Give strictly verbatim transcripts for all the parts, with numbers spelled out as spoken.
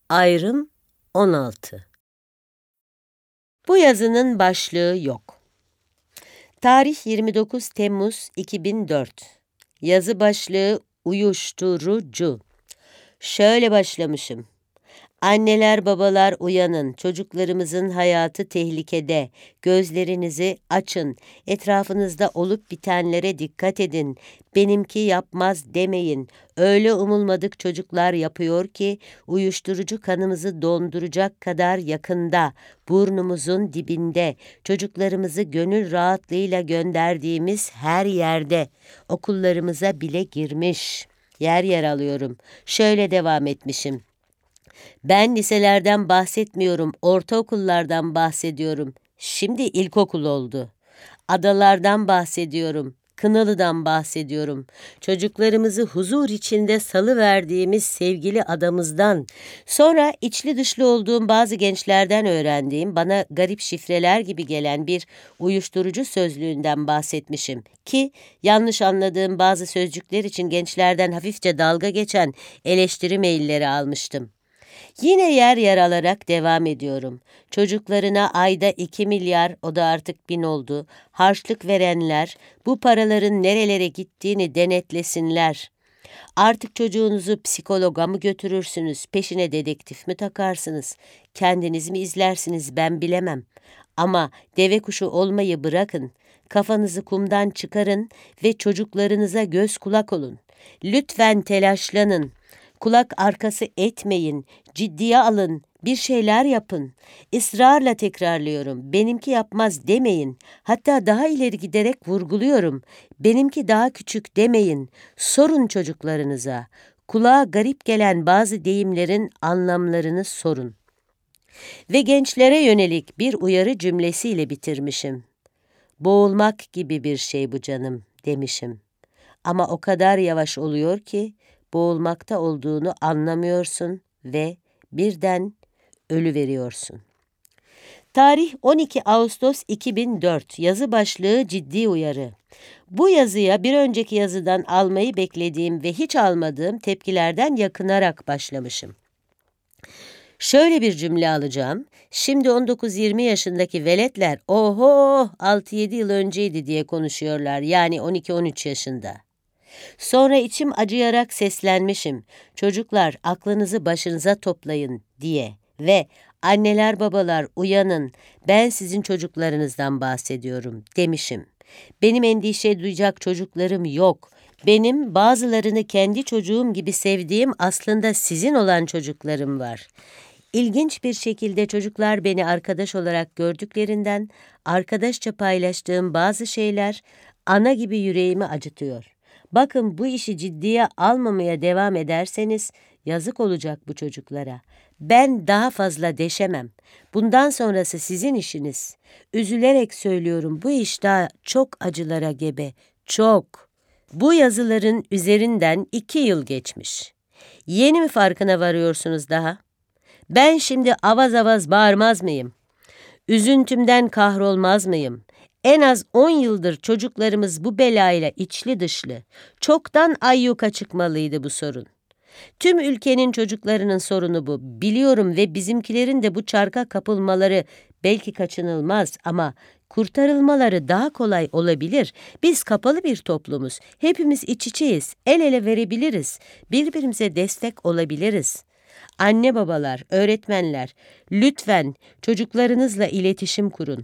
Ayrım on altı. Bu yazının başlığı yok. Tarih yirmi dokuz Temmuz iki bin dört. Yazı başlığı uyuşturucu. Şöyle başlamışım. Anneler babalar uyanın, çocuklarımızın hayatı tehlikede. Gözlerinizi açın, etrafınızda olup bitenlere dikkat edin. Benimki yapmaz demeyin. Öyle umulmadık çocuklar yapıyor ki uyuşturucu kanımızı donduracak kadar yakında, burnumuzun dibinde, çocuklarımızı gönül rahatlığıyla gönderdiğimiz her yerde, okullarımıza bile girmiş. Yer yer alıyorum. Şöyle devam etmişim. Ben liselerden bahsetmiyorum, ortaokullardan bahsediyorum. Şimdi ilkokul oldu. Adalardan bahsediyorum, Kınalı'dan bahsediyorum. Çocuklarımızı huzur içinde salıverdiğimiz sevgili adamızdan. Sonra içli dışlı olduğum bazı gençlerden öğrendiğim, bana garip şifreler gibi gelen bir uyuşturucu sözlüğünden bahsetmişim. Ki yanlış anladığım bazı sözcükler için gençlerden hafifçe dalga geçen eleştiri mailleri almıştım. Yine yer yer alarak devam ediyorum. Çocuklarına ayda iki milyar, o da artık bin oldu, harçlık verenler bu paraların nerelere gittiğini denetlesinler. Artık çocuğunuzu psikologa mı götürürsünüz, peşine dedektif mi takarsınız, kendiniz mi izlersiniz ben bilemem. Ama deve kuşu olmayı bırakın, kafanızı kumdan çıkarın ve çocuklarınıza göz kulak olun. Lütfen telaşlanın. Kulak arkası etmeyin, ciddiye alın, bir şeyler yapın. Israrla tekrarlıyorum, benimki yapmaz demeyin. Hatta daha ileri giderek vurguluyorum, benimki daha küçük demeyin. Sorun çocuklarınıza. Kulağa garip gelen bazı deyimlerin anlamlarını sorun. Ve gençlere yönelik bir uyarı cümlesiyle bitirmişim. Boğulmak gibi bir şey bu canım demişim. Ama o kadar yavaş oluyor ki, boğulmakta olduğunu anlamıyorsun ve birden ölüveriyorsun. Tarih on iki Ağustos iki bin dört. Yazı başlığı ciddi uyarı. Bu yazıya bir önceki yazıdan almayı beklediğim ve hiç almadığım tepkilerden yakınarak başlamışım. Şöyle bir cümle alacağım. Şimdi on dokuz yirmi yaşındaki veletler oho altı yedi yıl önceydi diye konuşuyorlar. Yani on iki on üç yaşında. Sonra içim acıyarak seslenmişim. Çocuklar aklınızı başınıza toplayın diye ve anneler babalar uyanın, ben sizin çocuklarınızdan bahsediyorum demişim. Benim endişe duyacak çocuklarım yok. Benim bazılarını kendi çocuğum gibi sevdiğim aslında sizin olan çocuklarım var. İlginç bir şekilde çocuklar beni arkadaş olarak gördüklerinden arkadaşça paylaştığım bazı şeyler ana gibi yüreğimi acıtıyor. Bakın bu işi ciddiye almamaya devam ederseniz yazık olacak bu çocuklara. Ben daha fazla deşemem. Bundan sonrası sizin işiniz. Üzülerek söylüyorum, bu iş daha çok acılara gebe. Çok. Bu yazıların üzerinden iki yıl geçmiş. Yeni mi farkına varıyorsunuz daha? Ben şimdi avaz avaz bağırmaz mıyım? Üzüntümden kahrolmaz mıyım? En az on yıldır çocuklarımız bu belayla içli dışlı. Çoktan ayyuka çıkmalıydı bu sorun. Tüm ülkenin çocuklarının sorunu bu. Biliyorum ve bizimkilerin de bu çarka kapılmaları belki kaçınılmaz ama kurtarılmaları daha kolay olabilir. Biz kapalı bir toplumuz. Hepimiz iç içeyiz. El ele verebiliriz. Birbirimize destek olabiliriz. Anne babalar, öğretmenler, lütfen çocuklarınızla iletişim kurun.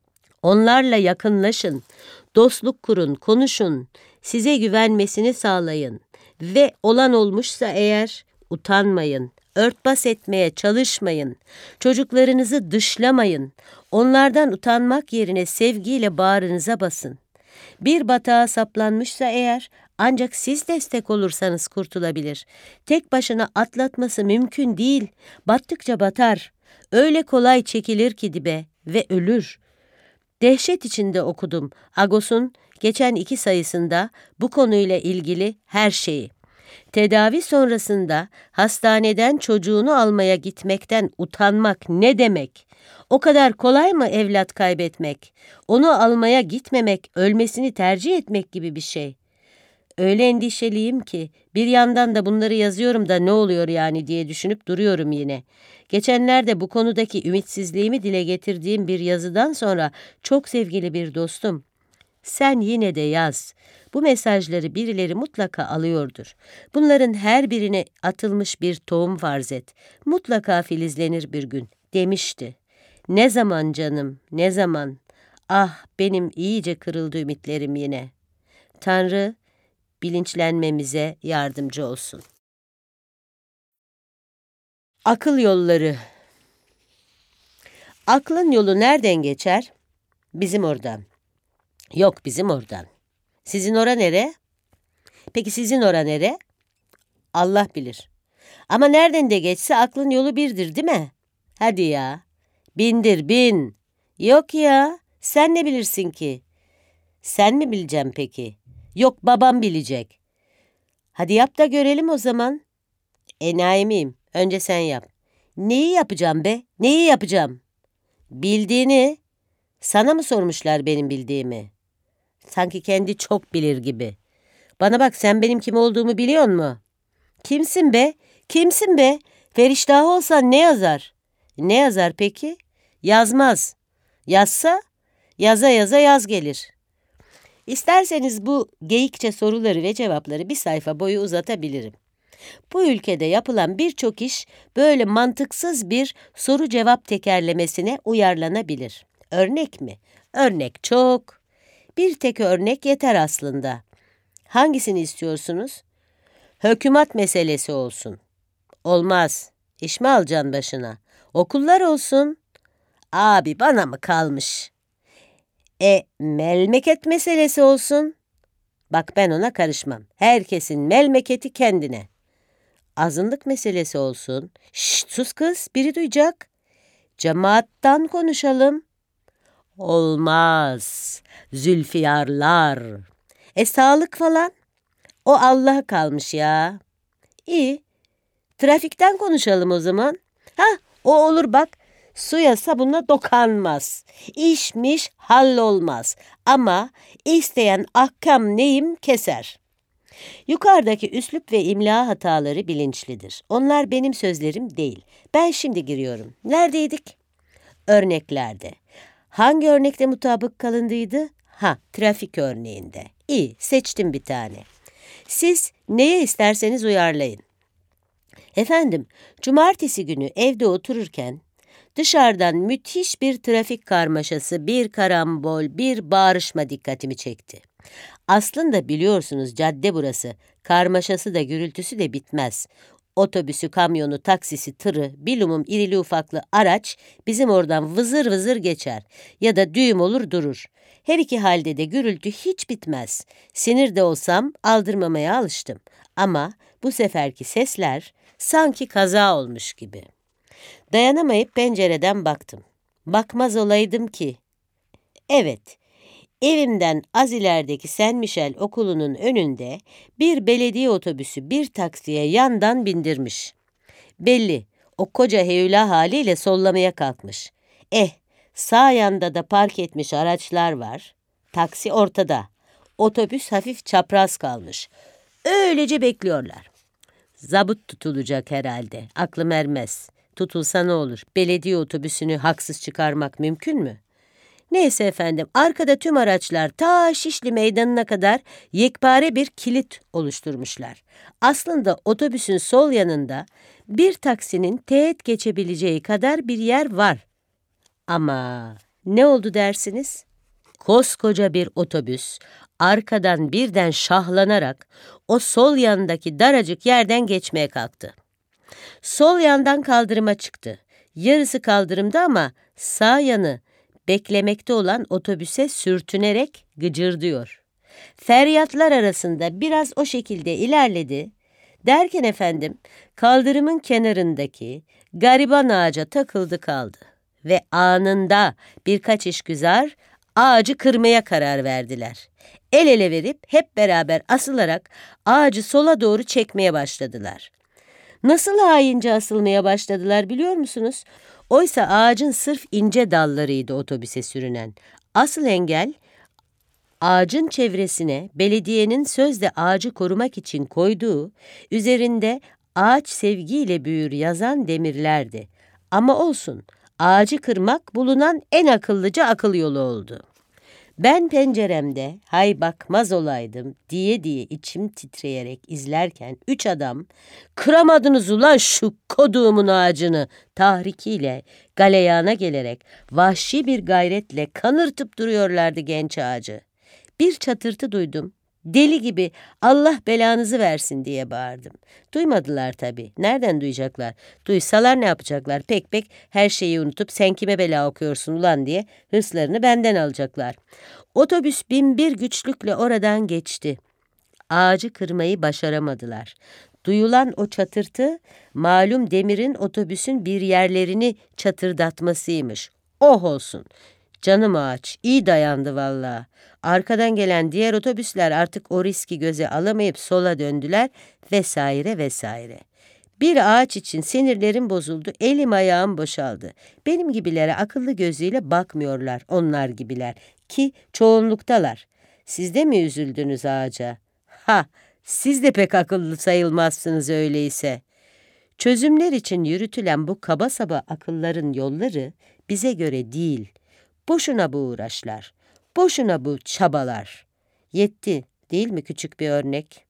Onlarla yakınlaşın, dostluk kurun, konuşun, size güvenmesini sağlayın ve olan olmuşsa eğer utanmayın, örtbas etmeye çalışmayın, çocuklarınızı dışlamayın, onlardan utanmak yerine sevgiyle bağrınıza basın. Bir batağa saplanmışsa eğer ancak siz destek olursanız kurtulabilir. Tek başına atlatması mümkün değil, battıkça batar, öyle kolay çekilir ki dibe ve ölür. Dehşet içinde okudum Agos'un geçen iki sayısında bu konuyla ilgili her şeyi. Tedavi sonrasında hastaneden çocuğunu almaya gitmekten utanmak ne demek? O kadar kolay mı evlat kaybetmek? Onu almaya gitmemek, ölmesini tercih etmek gibi bir şey. Öyle endişeliyim ki bir yandan da bunları yazıyorum da ne oluyor yani diye düşünüp duruyorum yine. Geçenlerde bu konudaki ümitsizliğimi dile getirdiğim bir yazıdan sonra çok sevgili bir dostum, sen yine de yaz. Bu mesajları birileri mutlaka alıyordur. Bunların her birine atılmış bir tohum farz et. Mutlaka filizlenir bir gün, demişti. Ne zaman canım, ne zaman? Ah, benim iyice kırıldı ümitlerim yine. Tanrı, bilinçlenmemize yardımcı olsun. Akıl yolları. Aklın yolu nereden geçer? Bizim oradan. Yok, bizim oradan. Sizin ora nere? Peki sizin ora nere? Allah bilir. Ama nereden de geçse aklın yolu birdir, değil mi? Hadi ya. Bindir, bin. Yok ya, sen ne bilirsin ki? Sen mi bileceksin peki? Yok, babam bilecek. Hadi yap da görelim o zaman. Enayi miyim? Önce sen yap. Neyi yapacağım be? Neyi yapacağım? Bildiğini. Sana mı sormuşlar benim bildiğimi? Sanki kendi çok bilir gibi. Bana bak, sen benim kim olduğumu biliyor musun? Kimsin be? Kimsin be? Feriştahı olsan ne yazar? Ne yazar peki? Yazmaz. Yazsa, yaza yaza yaz gelir. İsterseniz bu geyikçe soruları ve cevapları bir sayfa boyu uzatabilirim. Bu ülkede yapılan birçok iş böyle mantıksız bir soru cevap tekerlemesine uyarlanabilir. Örnek mi? Örnek çok. Bir tek örnek yeter aslında. Hangisini istiyorsunuz? Hükümet meselesi olsun. Olmaz. İş mi alacaksın başına? Okullar olsun. Abi bana mı kalmış? E, memleket meselesi olsun. Bak ben ona karışmam. Herkesin memleketi kendine. Azınlık meselesi olsun. Şşt sus kız, biri duyacak. Cemaattan konuşalım. Olmaz. Zülfiyarlar. E sağlık falan. O Allah'a kalmış ya. İyi. Trafikten konuşalım o zaman. Hah, o olur bak. Suya sabunla dokanmaz. İşmiş hallolmaz. Ama isteyen ahkam neyim keser. Yukarıdaki üslup ve imla hataları bilinçlidir. Onlar benim sözlerim değil. Ben şimdi giriyorum. Neredeydik? Örneklerde. Hangi örnekte mutabık kalındıydı? Ha, trafik örneğinde. İyi, seçtim bir tane. Siz neye isterseniz uyarlayın. Efendim, cumartesi günü evde otururken dışarıdan müthiş bir trafik karmaşası, bir karambol, bir bağırışma dikkatimi çekti. Aslında biliyorsunuz cadde burası. Karmaşası da gürültüsü de bitmez. Otobüsü, kamyonu, taksisi, tırı, bilumum irili ufaklı araç bizim oradan vızır vızır geçer. Ya da düğüm olur durur. Her iki halde de gürültü hiç bitmez. Sinir de olsam aldırmamaya alıştım. Ama bu seferki sesler sanki kaza olmuş gibi. Dayanamayıp pencereden baktım. Bakmaz olaydım ki. Evet, evimden az ilerideki Saint Michel okulunun önünde bir belediye otobüsü bir taksiye yandan bindirmiş. Belli, o koca heyula haliyle sollamaya kalkmış. Eh, sağ yanda da park etmiş araçlar var. Taksi ortada. Otobüs hafif çapraz kalmış. Öylece bekliyorlar. Zabıt tutulacak herhalde. Aklım ermez. Tutulsa ne olur? Belediye otobüsünü haksız çıkarmak mümkün mü? Neyse efendim, arkada tüm araçlar ta Şişli Meydanı'na kadar yekpare bir kilit oluşturmuşlar. Aslında otobüsün sol yanında bir taksinin teğet geçebileceği kadar bir yer var. Ama ne oldu dersiniz? Koskoca bir otobüs arkadan birden şahlanarak o sol yandaki daracık yerden geçmeye kalktı. Sol yandan kaldırıma çıktı. Yarısı kaldırımda ama sağ yanı beklemekte olan otobüse sürtünerek gıcırdıyor. Feryatlar arasında biraz o şekilde ilerledi. Derken efendim kaldırımın kenarındaki gariban ağaca takıldı kaldı. Ve anında birkaç işgüzar ağacı kırmaya karar verdiler. El ele verip hep beraber asılarak ağacı sola doğru çekmeye başladılar. Nasıl haince asılmaya başladılar biliyor musunuz? Oysa ağacın sırf ince dallarıydı otobüse sürünen. Asıl engel Ağacın çevresine belediyenin sözde ağacı korumak için koyduğu, üzerinde ağaç sevgiyle büyür yazan demirlerdi. Ama olsun, ağacı kırmak bulunan en akıllıca akıl yolu oldu. Ben penceremde hay bakmaz olaydım diye diye içim titreyerek izlerken üç adam kıramadınız ulan şu koduğumun ağacını tahrikiyle galeyana gelerek vahşi bir gayretle kanırtıp duruyorlardı genç ağacı. Bir çatırtı duydum. Deli gibi Allah belanızı versin diye bağırdım. Duymadılar tabii. Nereden duyacaklar? Duysalar ne yapacaklar? Pek pek her şeyi unutup sen kime bela okuyorsun ulan diye hırslarını benden alacaklar. Otobüs binbir güçlükle oradan geçti. Ağacı kırmayı başaramadılar. Duyulan o çatırtı malum demirin otobüsün bir yerlerini çatırdatmasıymış. Oh olsun. Canım ağaç iyi dayandı vallahi. Arkadan gelen diğer otobüsler artık o riski göze alamayıp sola döndüler vesaire vesaire. Bir ağaç için sinirlerim bozuldu, elim ayağım boşaldı. Benim gibilere akıllı gözüyle bakmıyorlar onlar gibiler ki çoğunluktalar. Siz de mi üzüldünüz ağaca? Ha, siz de pek akıllı sayılmazsınız öyleyse. Çözümler için yürütülen bu kaba saba akılların yolları bize göre değil. Boşuna bu uğraşlar, boşuna bu çabalar. Yetti, değil mi küçük bir örnek?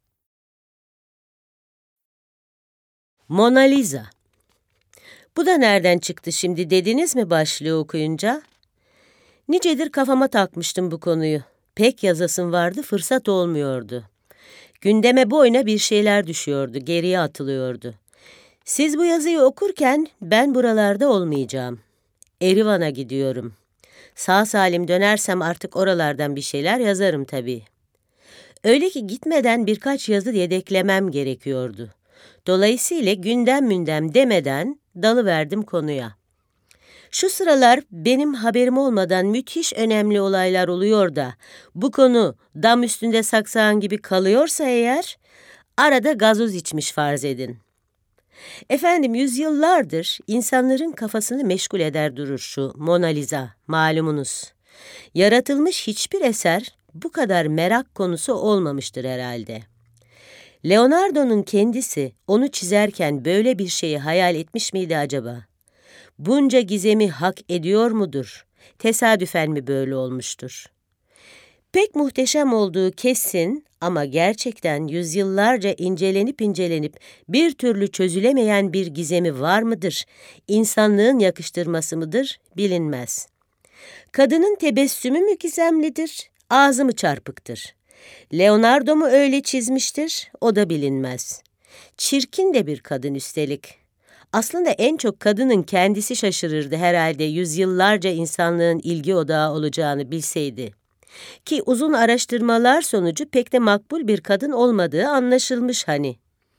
Mona Lisa. Bu da nereden çıktı şimdi dediniz mi başlığı okuyunca? Nicedir kafama takmıştım bu konuyu. Pek yazasım vardı, fırsat olmuyordu. Gündeme boyuna bir şeyler düşüyordu, geriye atılıyordu. Siz bu yazıyı okurken ben buralarda olmayacağım. Erivan'a gidiyorum. Sağ salim dönersem artık oralardan bir şeyler yazarım tabii. Öyle ki gitmeden birkaç yazı yedeklemem gerekiyordu. Dolayısıyla gündem mündem demeden dalıverdim konuya. Şu sıralar benim haberim olmadan müthiş önemli olaylar oluyor da bu konu dam üstünde saksağın gibi kalıyorsa eğer arada gazoz içmiş farz edin. Efendim yüzyıllardır insanların kafasını meşgul eder durur şu Mona Lisa malumunuz. Yaratılmış hiçbir eser bu kadar merak konusu olmamıştır herhalde. Leonardo'nun kendisi onu çizerken böyle bir şeyi hayal etmiş miydi acaba? Bunca gizemi hak ediyor mudur? Tesadüfen mi böyle olmuştur? Pek muhteşem olduğu kesin ama gerçekten yüzyıllarca incelenip incelenip bir türlü çözülemeyen bir gizemi var mıdır? İnsanlığın yakıştırması mıdır? Bilinmez. Kadının tebessümü mü gizemlidir? Ağzı mı çarpıktır? Leonardo mu öyle çizmiştir? O da bilinmez. Çirkin de bir kadın üstelik. Aslında en çok kadının kendisi şaşırırdı herhalde yüzyıllarca insanlığın ilgi odağı olacağını bilseydi. Ki uzun araştırmalar sonucu pek de makbul bir kadın olmadığı anlaşılmış hani.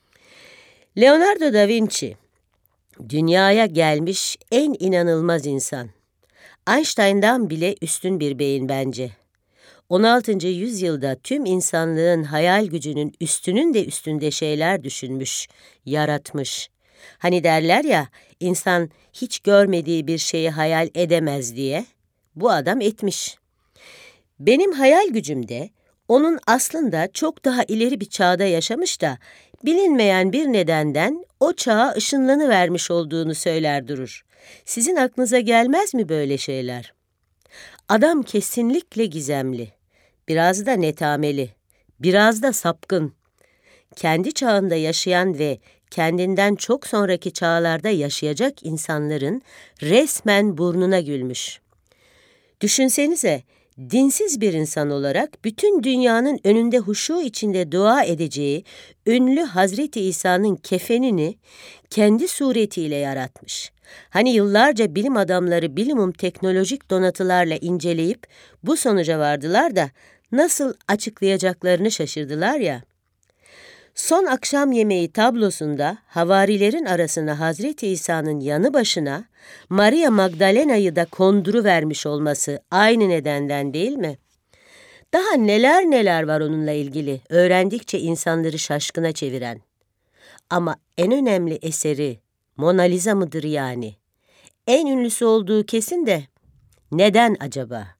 Leonardo da Vinci, dünyaya gelmiş en inanılmaz insan. Einstein'dan bile üstün bir beyin bence. on altıncı yüzyılda tüm insanlığın hayal gücünün üstünün de üstünde şeyler düşünmüş, yaratmış. Hani derler ya, insan hiç görmediği bir şeyi hayal edemez diye, bu adam etmiş. Benim hayal gücümde onun aslında çok daha ileri bir çağda yaşamış da bilinmeyen bir nedenden o çağa ışınlanıvermiş olduğunu söyler durur. Sizin aklınıza gelmez mi böyle şeyler? Adam kesinlikle gizemli, biraz da netameli, biraz da sapkın. Kendi çağında yaşayan ve kendinden çok sonraki çağlarda yaşayacak insanların resmen burnuna gülmüş. Düşünsenize, dinsiz bir insan olarak bütün dünyanın önünde huşu içinde dua edeceği ünlü Hazreti İsa'nın kefenini kendi suretiyle yaratmış. Hani yıllarca bilim adamları bilimum teknolojik donatılarla inceleyip bu sonuca vardılar da nasıl açıklayacaklarını şaşırdılar ya. Son akşam yemeği tablosunda havarilerin arasına Hazreti İsa'nın yanı başına Maria Magdalena'yı da konduruvermiş olması aynı nedenden değil mi? Daha neler neler var onunla ilgili, öğrendikçe insanları şaşkına çeviren. Ama en önemli eseri Mona Lisa mıdır yani? En ünlüsü olduğu kesin de neden acaba?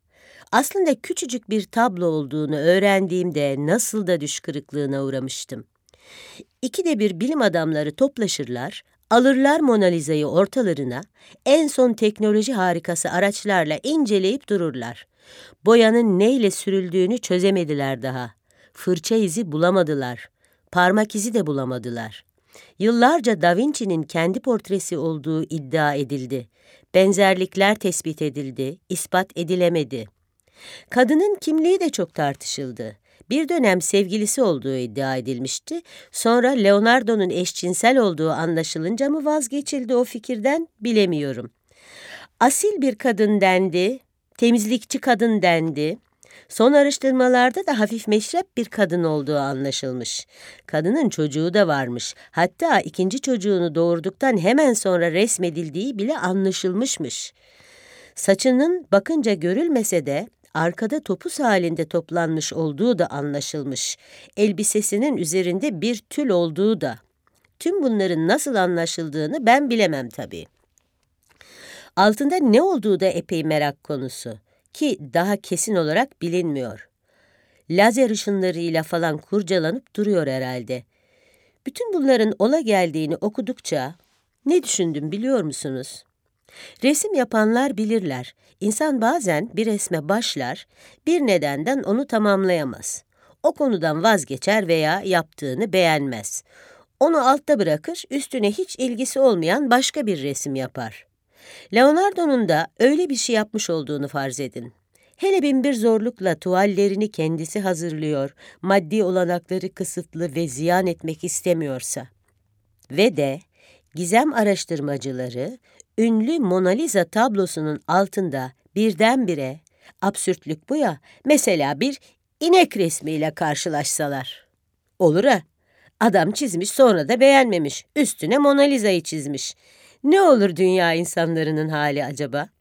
Aslında küçücük bir tablo olduğunu öğrendiğimde nasıl da düş kırıklığına uğramıştım. İkide bir bilim adamları toplaşırlar, alırlar Mona Lisa'yı ortalarına, en son teknoloji harikası araçlarla inceleyip dururlar. Boyanın neyle sürüldüğünü çözemediler daha. Fırça izi bulamadılar. Parmak izi de bulamadılar. Yıllarca Da Vinci'nin kendi portresi olduğu iddia edildi. Benzerlikler tespit edildi, ispat edilemedi. Kadının kimliği de çok tartışıldı. Bir dönem sevgilisi olduğu iddia edilmişti. Sonra Leonardo'nun eşcinsel olduğu anlaşılınca mı vazgeçildi o fikirden bilemiyorum. Asil bir kadın dendi, temizlikçi kadın dendi. Son araştırmalarda da hafif meşrep bir kadın olduğu anlaşılmış. Kadının çocuğu da varmış. Hatta ikinci çocuğunu doğurduktan hemen sonra resmedildiği bile anlaşılmışmış. Saçının bakınca görülmese de arkada topuz halinde toplanmış olduğu da anlaşılmış. Elbisesinin üzerinde bir tül olduğu da. Tüm bunların nasıl anlaşıldığını ben bilemem tabii. Altında ne olduğu da epey merak konusu ki daha kesin olarak bilinmiyor. Lazer ışınlarıyla falan kurcalanıp duruyor herhalde. Bütün bunların ola geldiğini okudukça ne düşündüm biliyor musunuz? Resim yapanlar bilirler. İnsan bazen bir resme başlar, bir nedenden onu tamamlayamaz. O konudan vazgeçer veya yaptığını beğenmez. Onu altta bırakır, üstüne hiç ilgisi olmayan başka bir resim yapar. Leonardo'nun da öyle bir şey yapmış olduğunu farz edin. Hele binbir zorlukla tuvallerini kendisi hazırlıyor, maddi olanakları kısıtlı ve ziyan etmek istemiyorsa. Ve de gizem araştırmacıları, ünlü Mona Lisa tablosunun altında birdenbire, absürtlük bu ya, mesela bir inek resmiyle karşılaşsalar. Olur ha, adam çizmiş sonra da beğenmemiş, üstüne Mona Lisa'yı çizmiş. Ne olur dünya insanlarının hali acaba?